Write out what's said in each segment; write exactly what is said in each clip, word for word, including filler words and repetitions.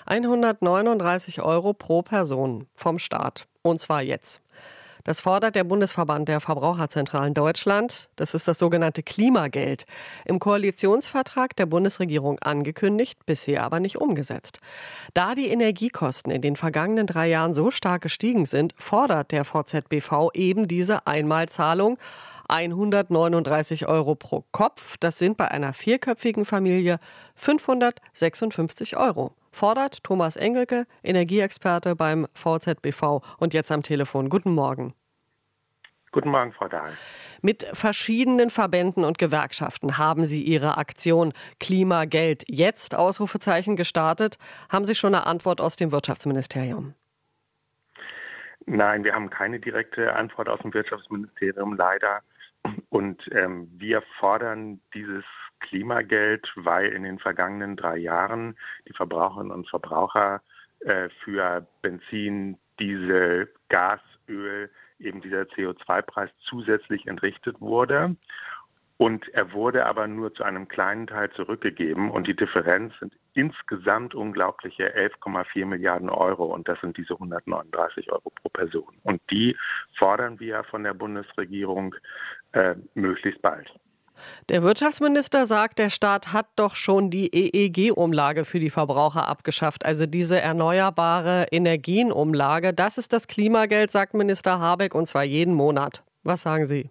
hundertneununddreißig Euro pro Person vom Staat. Und zwar jetzt. Das fordert der Bundesverband der Verbraucherzentralen Deutschland. Das ist das sogenannte Klimageld. Im Koalitionsvertrag der Bundesregierung angekündigt, bisher aber nicht umgesetzt. Da die Energiekosten in den vergangenen drei Jahren so stark gestiegen sind, fordert der V Z B V eben diese Einmalzahlung. hundertneununddreißig Euro pro Kopf. Das sind bei einer vierköpfigen Familie fünfhundertsechsundfünfzig Euro. Fordert Thomas Engelke, Energieexperte beim V Z B V und jetzt am Telefon. Guten Morgen. Guten Morgen, Frau Dahl. Mit verschiedenen Verbänden und Gewerkschaften haben Sie Ihre Aktion Klimageld jetzt, Ausrufezeichen, gestartet. Haben Sie schon eine Antwort aus dem Wirtschaftsministerium? Nein, wir haben keine direkte Antwort aus dem Wirtschaftsministerium, leider. Und ähm, wir fordern dieses Klimageld, weil in den vergangenen drei Jahren die Verbraucherinnen und Verbraucher äh, für Benzin, Diesel, Gas, Öl, eben dieser C O zwei Preis zusätzlich entrichtet wurde. Und er wurde aber nur zu einem kleinen Teil zurückgegeben. Und die Differenz sind insgesamt unglaubliche elf Komma vier Milliarden Euro. Und das sind diese hundertneununddreißig Euro pro Person. Und die fordern wir von der Bundesregierung äh, möglichst bald. Der Wirtschaftsminister sagt, der Staat hat doch schon die E E G-Umlage für die Verbraucher abgeschafft. Also diese erneuerbare Energienumlage. Das ist das Klimageld, sagt Minister Habeck, und zwar jeden Monat. Was sagen Sie?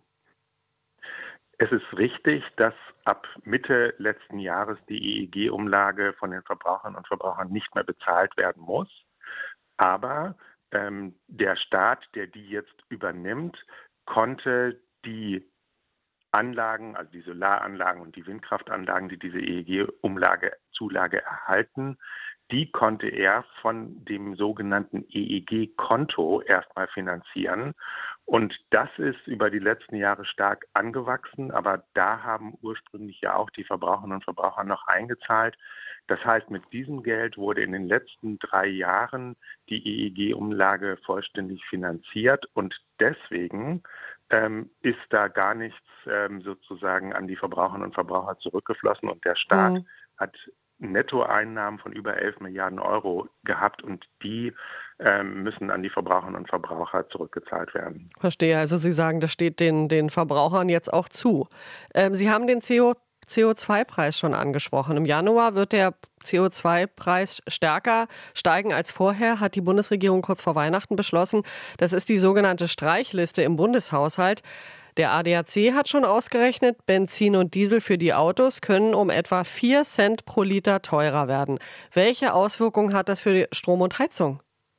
Es ist richtig, dass ab Mitte letzten Jahres die E E G-Umlage von den Verbraucherinnen und Verbrauchern nicht mehr bezahlt werden muss. Aber ähm, der Staat, der die jetzt übernimmt, konnte die Anlagen, also die Solaranlagen und die Windkraftanlagen, die diese E E G-Umlage, Zulage erhalten, die konnte er von dem sogenannten E E G-Konto erstmal finanzieren. Und das ist über die letzten Jahre stark angewachsen, aber da haben ursprünglich ja auch die Verbraucherinnen und Verbraucher noch eingezahlt. Das heißt, mit diesem Geld wurde in den letzten drei Jahren die E E G-Umlage vollständig finanziert und deswegen ähm, ist da gar nichts ähm, sozusagen an die Verbraucherinnen und Verbraucher zurückgeflossen und der Staat mhm. hat Nettoeinnahmen von über elf Milliarden Euro gehabt und die ähm, müssen an die Verbraucherinnen und Verbraucher zurückgezahlt werden. Verstehe. Also Sie sagen, das steht den, den Verbrauchern jetzt auch zu. Ähm, Sie haben den C O zwei Preis schon angesprochen. Im Januar wird der C O zwei Preis stärker steigen als vorher, hat die Bundesregierung kurz vor Weihnachten beschlossen. Das ist die sogenannte Streichliste im Bundeshaushalt. Der A D A C hat schon ausgerechnet, Benzin und Diesel für die Autos können um etwa vier Cent pro Liter teurer werden. Welche Auswirkungen hat das für Strom und Heizung?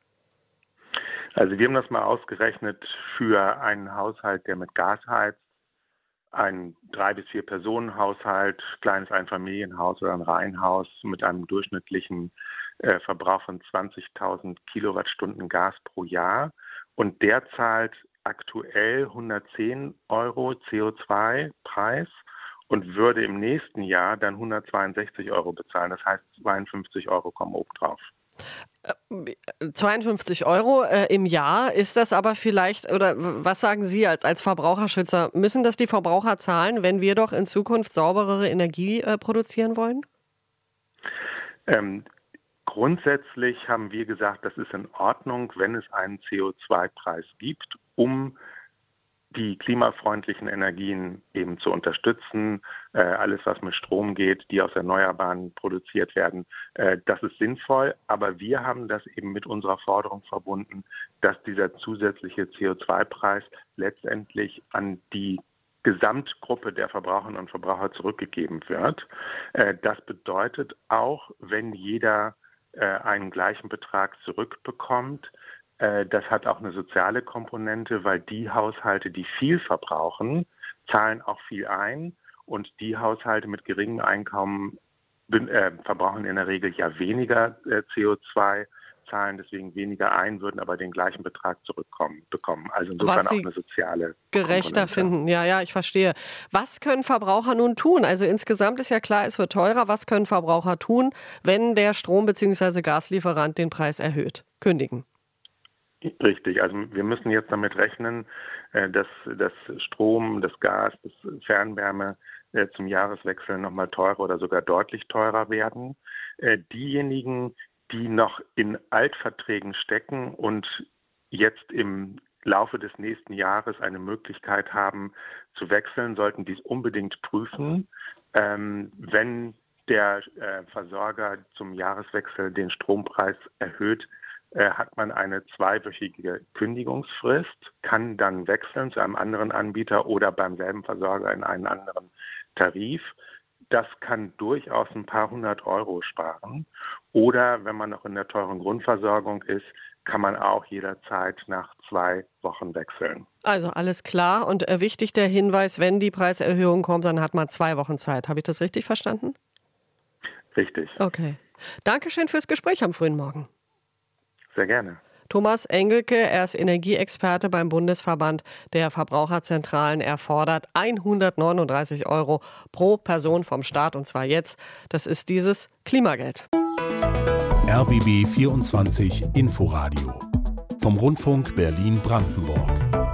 Also wir haben das mal ausgerechnet für einen Haushalt, der mit Gas heizt. Ein drei bis vier Personen Haushalt, kleines Einfamilienhaus oder ein Reihenhaus mit einem durchschnittlichen äh, Verbrauch von zwanzigtausend Kilowattstunden Gas pro Jahr. Und der zahlt aktuell hundertzehn Euro C O zwei Preis und würde im nächsten Jahr dann hundertzweiundsechzig Euro bezahlen. Das heißt, zweiundfünfzig Euro kommen obendrauf. zweiundfünfzig Euro äh, im Jahr, ist das aber vielleicht, oder was sagen Sie als, als Verbraucherschützer, müssen das die Verbraucher zahlen, wenn wir doch in Zukunft sauberere Energie äh, produzieren wollen? Ähm, grundsätzlich haben wir gesagt, das ist in Ordnung, wenn es einen C O zwei Preis gibt, um die klimafreundlichen Energien eben zu unterstützen. Äh, alles, was mit Strom geht, die aus Erneuerbaren produziert werden, äh, das ist sinnvoll. Aber wir haben das eben mit unserer Forderung verbunden, dass dieser zusätzliche C O zwei Preis letztendlich an die Gesamtgruppe der Verbraucherinnen und Verbraucher zurückgegeben wird. Äh, das bedeutet auch, wenn jeder äh, einen gleichen Betrag zurückbekommt, das hat auch eine soziale Komponente, weil die Haushalte, die viel verbrauchen, zahlen auch viel ein und die Haushalte mit geringem Einkommen äh, verbrauchen in der Regel ja weniger äh, C O zwei, zahlen deswegen weniger ein, würden aber den gleichen Betrag zurückkommen bekommen. Also insofern Was Sie auch eine soziale gerechter Komponente. Finden. Ja, ja, ich verstehe. Was können Verbraucher nun tun? Also insgesamt ist ja klar, es wird teurer. Was können Verbraucher tun, wenn der Strom- bzw. Gaslieferant den Preis erhöht? Kündigen. Richtig, also wir müssen jetzt damit rechnen, dass das Strom, das Gas, das Fernwärme zum Jahreswechsel nochmal teurer oder sogar deutlich teurer werden. Diejenigen, die noch in Altverträgen stecken und jetzt im Laufe des nächsten Jahres eine Möglichkeit haben zu wechseln, sollten dies unbedingt prüfen. Ähm, wenn der äh, Versorger zum Jahreswechsel den Strompreis erhöht, äh, hat man eine zweiwöchige Kündigungsfrist, kann dann wechseln zu einem anderen Anbieter oder beim selben Versorger in einen anderen Tarif. Das kann durchaus ein paar hundert Euro sparen. Oder wenn man noch in der teuren Grundversorgung ist, kann man auch jederzeit nach zwei Wochen wechseln. Also alles klar. Und äh, wichtig der Hinweis, wenn die Preiserhöhung kommt, dann hat man zwei Wochen Zeit. Habe ich das richtig verstanden? Richtig. Okay. Dankeschön fürs Gespräch am frühen Morgen. Sehr gerne. Thomas Engelke, er ist Energieexperte beim Bundesverband der Verbraucherzentralen. Er fordert hundertneununddreißig Euro pro Person vom Staat, und zwar jetzt. Das ist dieses Klimageld. R B B vierundzwanzig Inforadio vom Rundfunk Berlin-Brandenburg.